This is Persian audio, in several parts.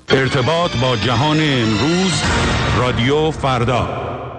ارتباط با جهان امروز، رادیو فردا.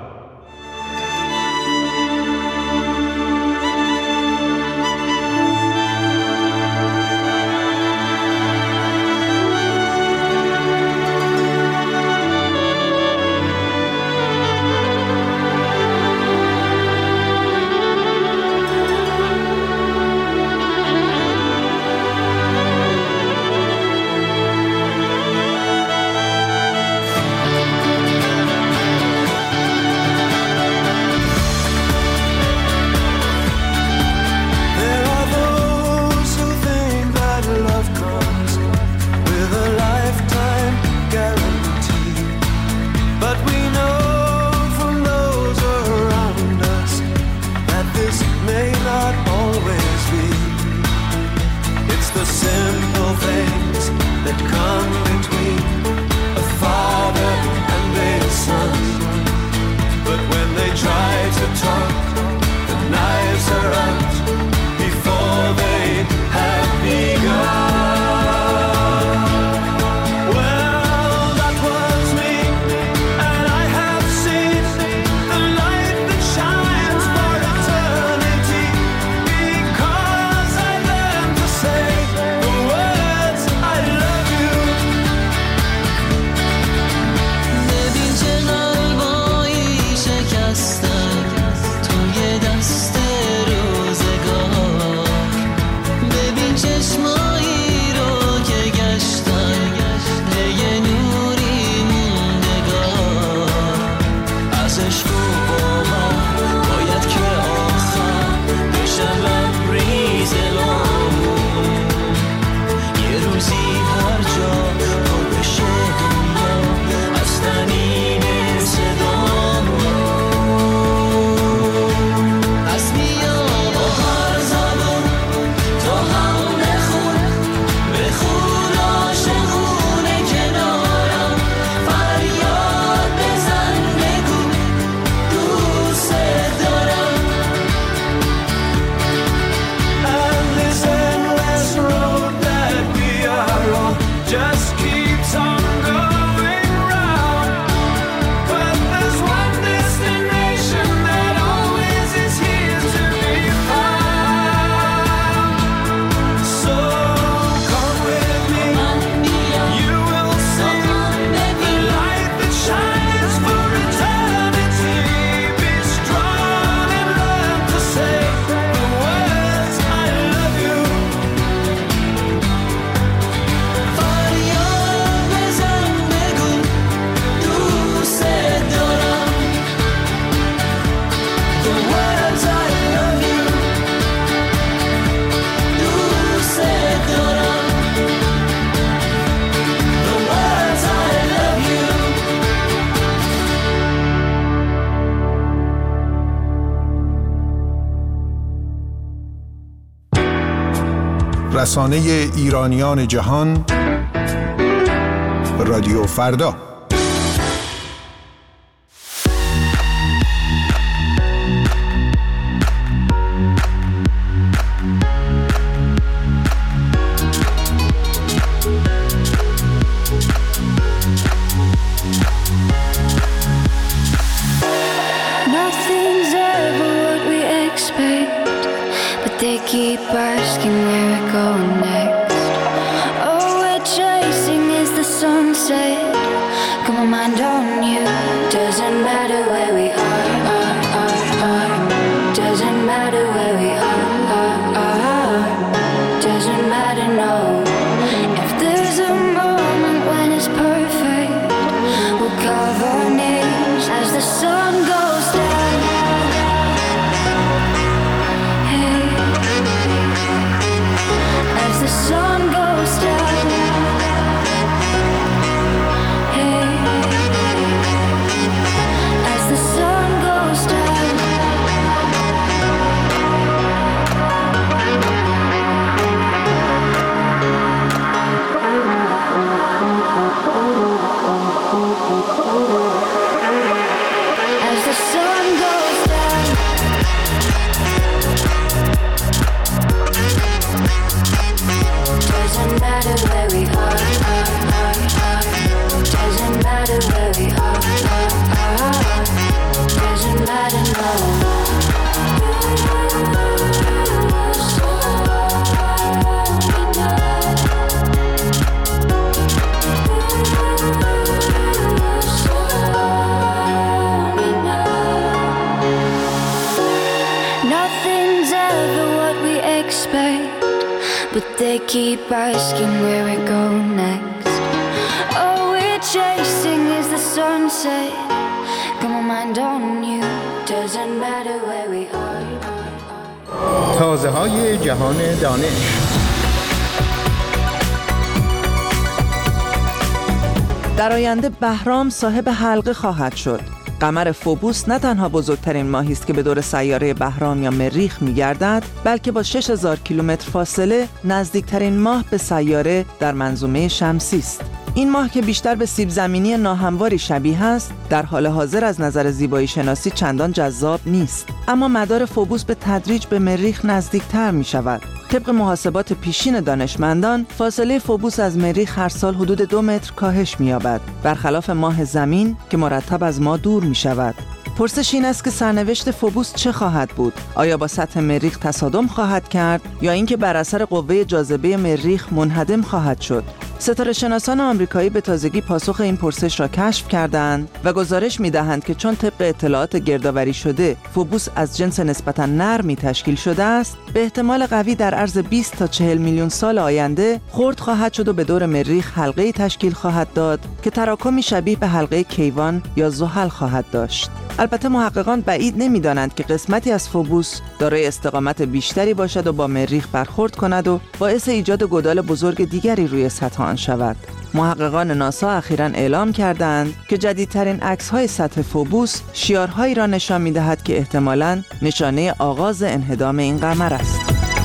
رسانه ایرانیان جهان، رادیو فردا. Keep asking where we're going next. All we're chasing is the sunset. Got my mind on you. Doesn't matter where we are. Doesn't matter where we are. Doesn't matter, no. If there's a moment when it's perfect, we'll carve our names as the sun goes down. As the sun goes down, hey. they keep asking where we go next. All we're chasing is the sunset. Got my mind on you. Doesn't matter where we are. تازه های جهان دانش. در آینده بهرام صاحب حلقه خواهد شد. قمر فوبوس نه تنها بزرگترین ماهی است که به دور سیاره بهرام یا مریخ می‌گردد، بلکه با 6000 کیلومتر فاصله نزدیکترین ماه به سیاره در منظومه شمسی است. این ماه که بیشتر به سیب زمینی ناهمواری شبیه است، در حال حاضر از نظر زیبایی شناسی چندان جذاب نیست، اما مدار فوبوس به تدریج به مریخ نزدیکتر می شود. طبق محاسبات پیشین دانشمندان، فاصله فوبوس از مریخ هر سال حدود 2 متر کاهش می یابد، برخلاف ماه زمین که مرتب از ما دور می شود. پرسش این است که سرنوشت فوبوس چه خواهد بود؟ آیا با سطح مریخ تصادم خواهد کرد یا اینکه بر اثر قوه جاذبه مریخ منهدم خواهد شد؟ ستاره شناسان آمریکایی به تازگی پاسخ این پرسش را کشف کردند و گزارش می‌دهند که چون طبق اطلاعات گردآوری شده فوبوس از جنس نسبتاً نرمی تشکیل شده است، به احتمال قوی در عرض 20 تا 40 میلیون سال آینده خرد خواهد شد و به دور مریخ حلقه‌ای تشکیل خواهد داد که تراکمی شبیه به حلقه کیوان یا زحل خواهد داشت. البته محققان بعید نمی‌دانند که قسمتی از فوبوس دارای استقامت بیشتری باشد و با مریخ برخورد کند و باعث ایجاد گودال بزرگ دیگری روی سطح آن شود. محققان ناسا اخیراً اعلام کردند که جدیدترین عکس‌های سطح فوبوس شیارهایی را نشان می‌دهد که احتمالاً نشانه آغاز انهدام این قمر است.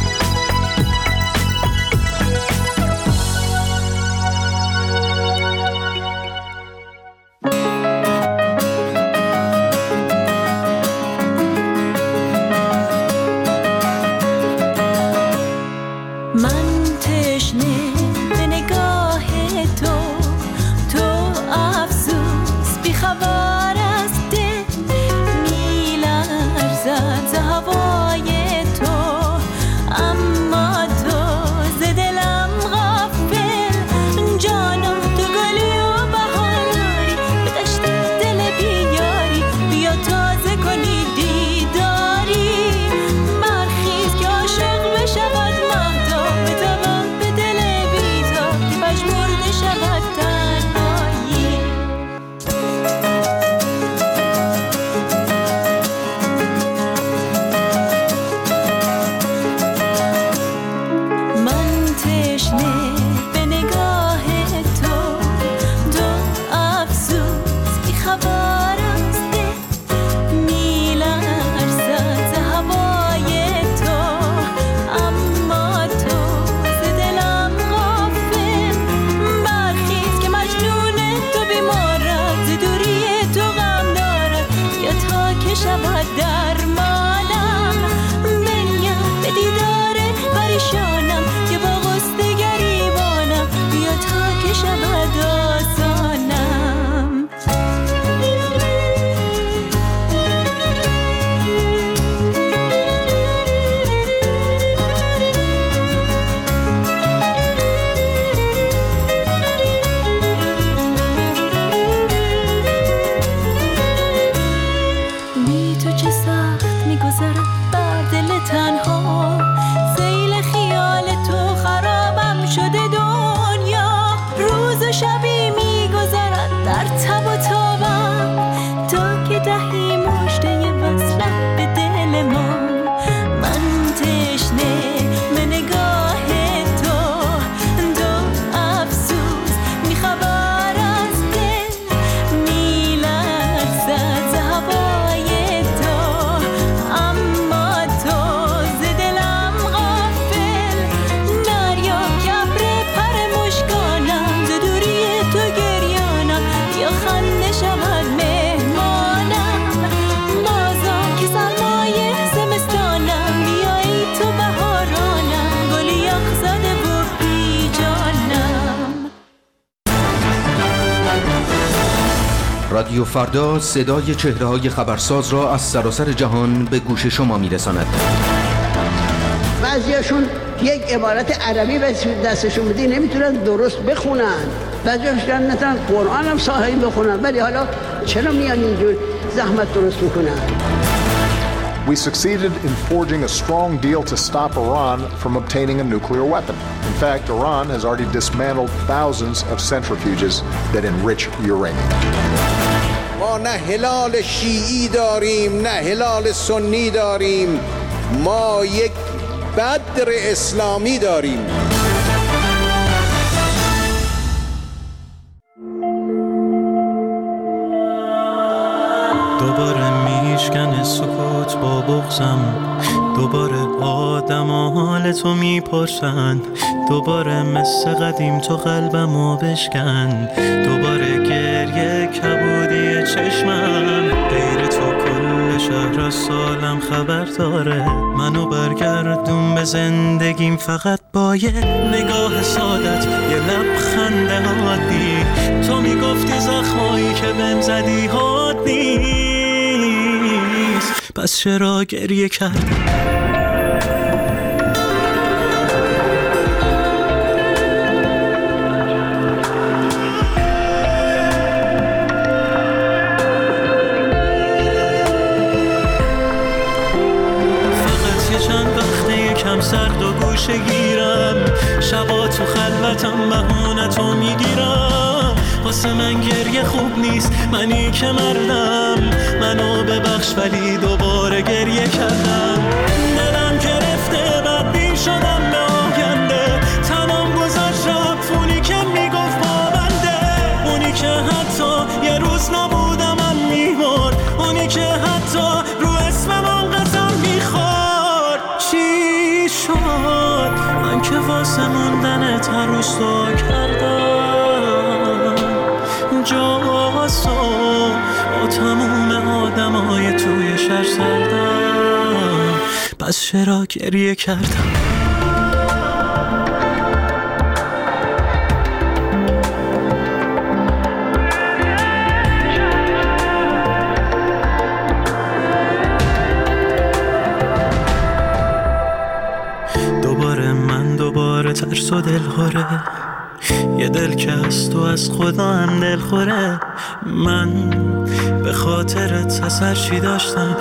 رادیو فردا صدای چهره‌های خبرساز را از سراسر جهان به گوش شما می‌رساند. بعضیاشون یک عبارت عربی به دستشون بدی نمیتونن درست بخونن، بعضیاشون نمیتونن قرآن هم صحیح بخونن، ولی حالا چرا میان اینجور زحمت درست میکنن؟ We succeeded in forging a strong deal to stop Iran from obtaining a nuclear weapon. In fact, Iran has already dismantled thousands of centrifuges that enrich uranium. ما نه هلال شیعی داریم نه هلال سنی داریم، ما یک بدر اسلامی داریم. دوباره میشکنه سکوت با بغضم، دوباره آدم حال تو میپرسن، دوباره مثل قدیم تو قلبمو بشکن، دوباره گریه کبودی چشمم، غیر تو کل شهر از سالم خبر داره، منو برگردون به زندگیم فقط با یه نگاه سادت، یه لبخند عادی. تو میگفتی زخمایی که بهم زدی حاد نیست، پس چرا گریه کردی؟ سرد و گوشه گیرم، شبا تو خلوتم بهونتو میگیرم، واسه من گریه خوب نیست، منی که مردم، منو ببخش ولی دوباره گریه کردم، دلم گرفته بدبین شدم به آینده، تنم گذاشت رفت اونی که میگفت با بنده، اونی که حتی یه روز نبودم من میمرد، اونی که حتی رو اسمم آنقدر میخورد. چی شد من که واسه موندنت هر روز دعا کردم، جاسو با تموم آدمای توی شهر سردم، پس چرا گریه کردم؟ دوباره ترس و دل خوره، یه دل که از تو از خدا هم دل خوره، من به خاطرت از هر چی داشتم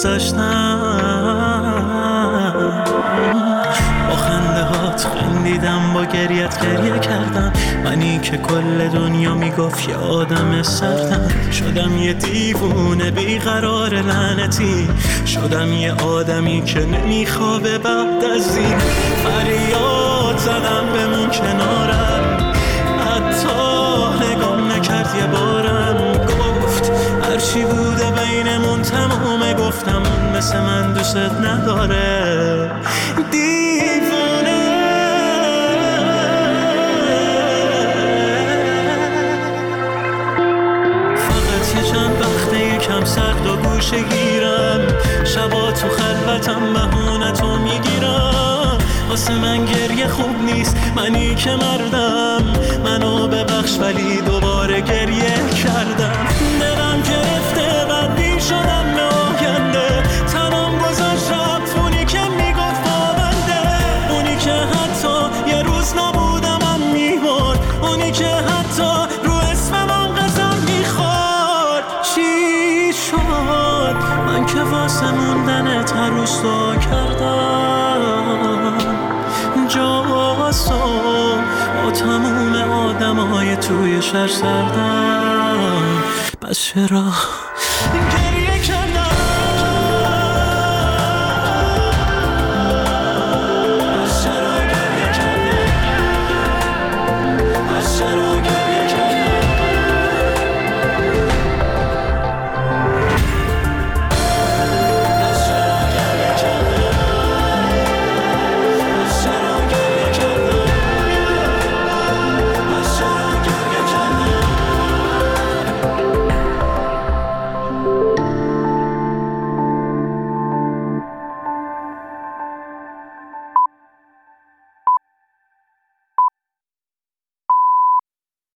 گذاشتم، با خنده هات خندیدم، با گریت گریه کردم، منی که کل دنیا میگفت یه آدم سردم، شدم یه دیوونه بیقرار لعنتی، شدم یه آدمی که نمیخوابه بعد از این، فریاد زدم بمون کنارم، حتی نگام نکرد یه بارم، گفت هرچی بوده بینمون تمومه، گفتم مثل من دوست نداره، دیوونه. فقط یه چند وقته یکم سرد و گوشه گیرم، شبا تو خلوتم بهونتو میگیرم، واسه من گریه خوب نیست، منی که مردم، منو ببخش ولی دوباره گریه کردم، دلم گرفته بدبین شدم به آینده، تنم گذاشت رفت اونی که میگفت با بنده، اونی که حتی یه روز نبودم من میمرد، اونی که حتی رو اسمم آنقدر میخورد. چی شد من که واسه موندنت هر روز دعا کردم، جاسو با تموم آدمای توی شهر سردم، پس چرا